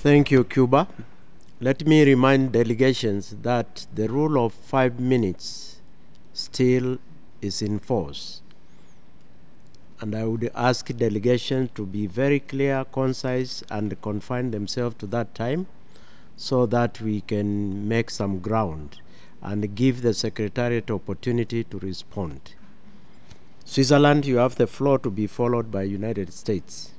Thank you, Cuba. Let me remind delegations that the rule of 5 minutes still is in force. And I would ask delegations to be very clear, concise, and confine themselves to that time so that we can make some ground and give the Secretariat opportunity to respond. Switzerland, you have the floor, to be followed by United States.